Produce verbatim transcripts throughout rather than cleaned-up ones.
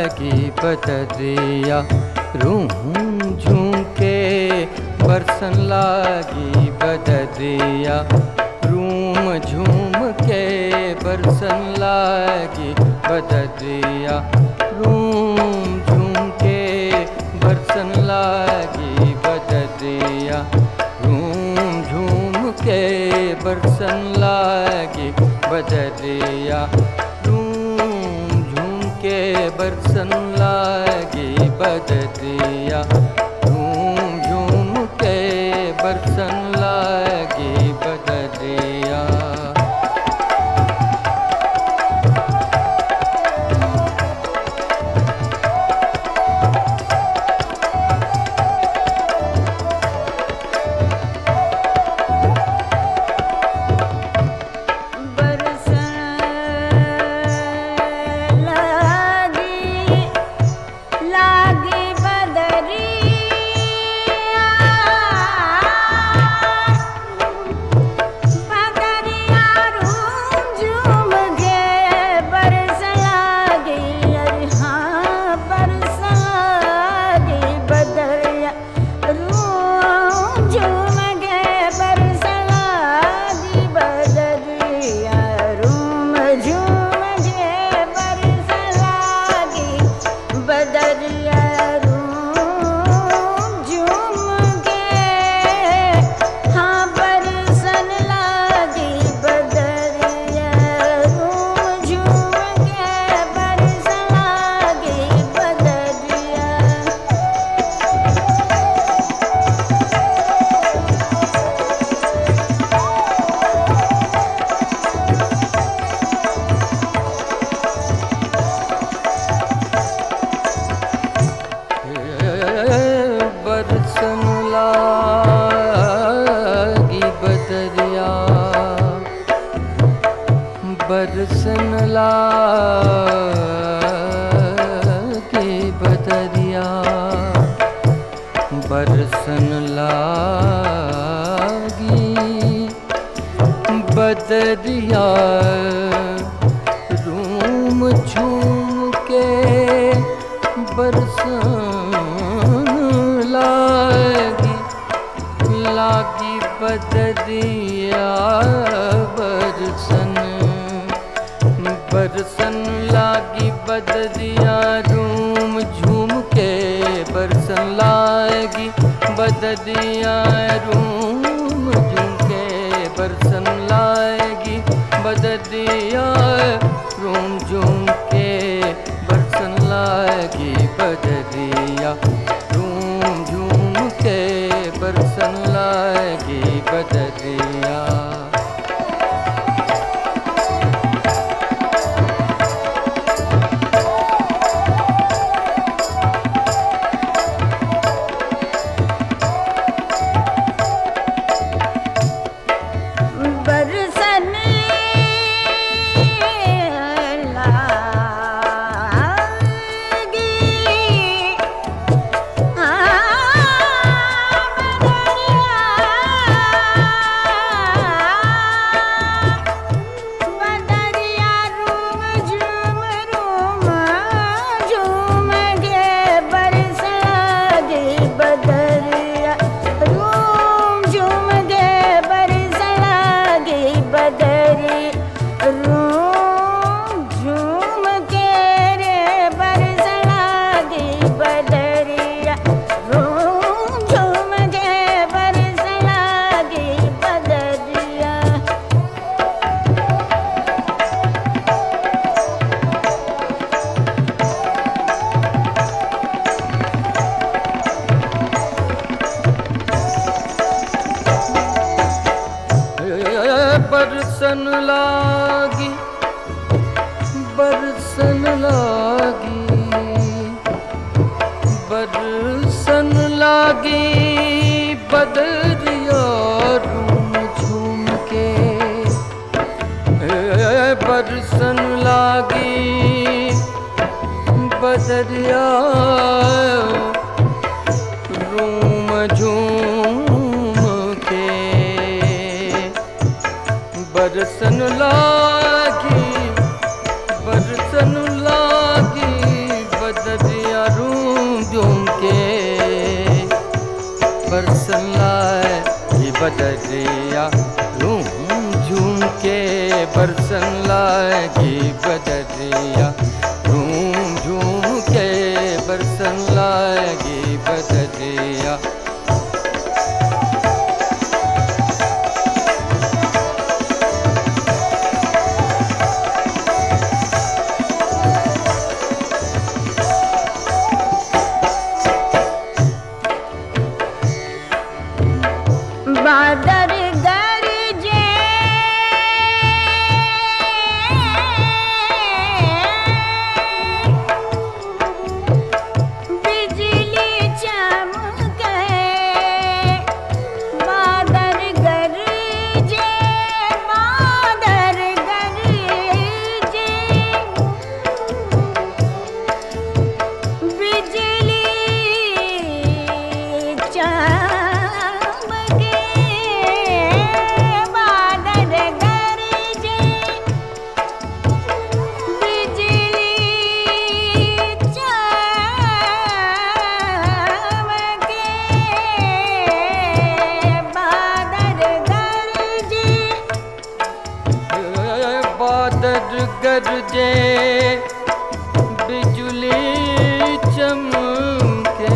लागी बदरिया, रूम झूम के बरसन लागी बदरिया, रूम झूम के बरसन लागी बदरिया, रूम झूम के बरसन लागी बदरिया, रूम झूम के बरसन लागी बदरिया, रूम झूम के बरसन लागी बदरिया, झूम झूम के बरसन लागी बदरिया। बरसन लागी बदरिया, बरसन लागी बदरिया, बरसन लागी बदरिया, रूम झूम के बरसन लागी लागी बदरिया, बरसन बरसन लागी बदरिया, रूम झूम के बरसन लागी बदरिया, रूम झूम के बरसन लागी बदरिया, रूम झूम के बरसन लागी बदरिया, रूम झूम के बरसन लागी बदरिया। बरसन लागी बरसन लागी बरसन लागी बदरिया, रूम झूम के बरसन लागी बदरिया, रूम झूम के बरसन लागी बरसन लागी बदरिया। बदरिया, झूम झूम के बरसन लागी बदरिया, झूम झूम के बरसन लागी बदरिया। बादल गरजे बिजली चमके, बादल गरजे बादल गरजे बिजली चमके, बादल गरजे बिजली चमके,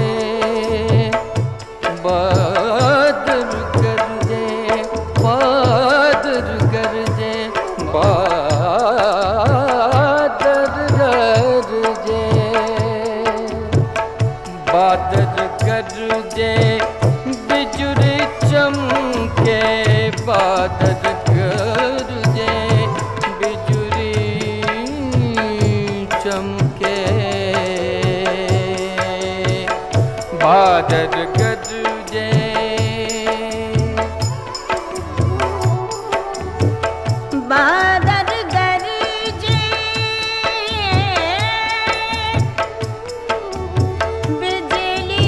बादल गरजे बादल गरजे बादल गरजे, बादल गरजे बिजली चमके, बादल गरजे चमके, बादल गरजे बादल गरजे बिजली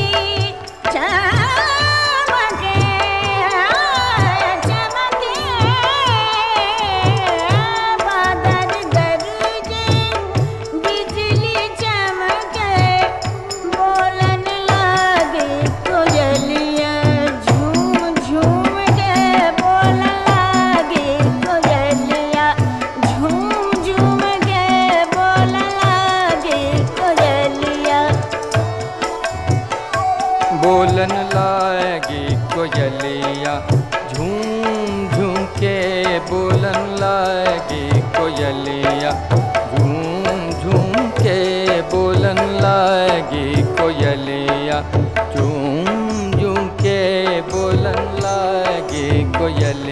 चमके, चमके बादल गरजे बिजली चमके, बोलन लागे कोयलिया झूम झूम के, बोलन लागे कोयलिया झूम झूम के, बोलन लागे कोयलिया, बोलन लागी कोयलिया, झूम झूम के बोलन लागी कोयलिया, झूम झूम के बोलन लागी कोयलिया, झूम झूम के बोलन लागी कोयलिया।